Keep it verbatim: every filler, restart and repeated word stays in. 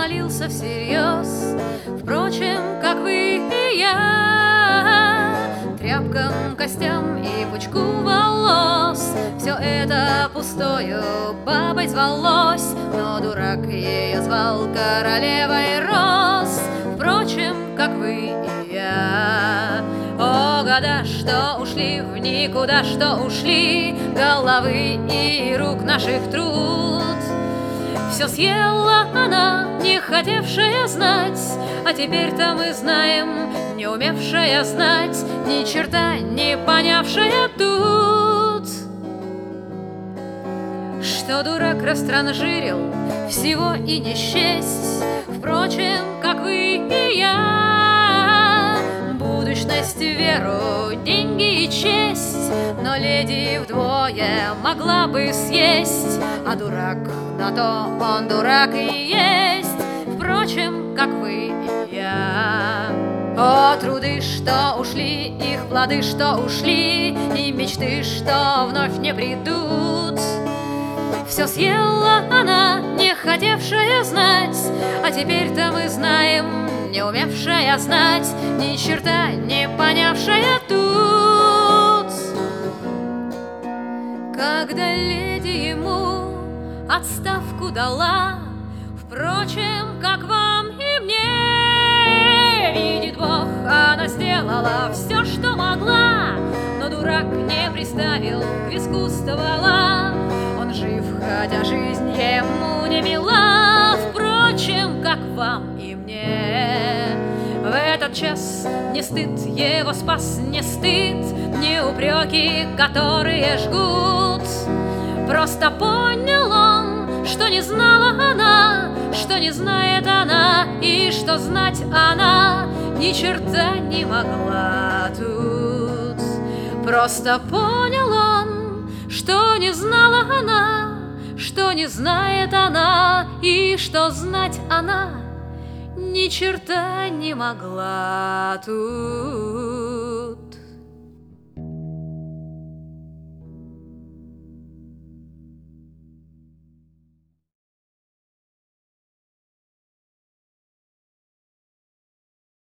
молился всерьез, впрочем, как вы и я, тряпкам, костям и пучку волос. Все это пустою бабой звалось, но дурак ее звал королевой роз, впрочем, как вы и я. О, года, что ушли в никуда, что ушли головы и рук наших труд. Все съела она, не хотевшая знать, а теперь-то мы знаем, не умевшая знать, ни черта не понявшая тут, что дурак растранжирил всего и не счесть, впрочем, как вы и я. Будущность, веру, деньги и честь, но леди вдвое могла бы съесть, а дурак на то он дурак и есть, впрочем, как вы и я. О, труды, что ушли, их плоды, что ушли, и мечты, что вновь не придут. Все съела она, не хотевшая знать, а теперь-то мы знаем, не умевшая знать, ни черта не понявшая тут. Когда леди ему отставку дала, впрочем, как вам и мне, видит Бог, она сделала все, что могла, но дурак не приставил к виску ствола. Он жив, хотя жизнь ему не мила, впрочем, как вам и мне. В этот час не стыд его спас, не стыд, не упреки, которые жгут. Просто понял он, что не знала она, что не знает она, и что знать она ни черта не могла тут. Просто понял он, что не знала она, что не знает она, и что знать она ни черта не могла тут.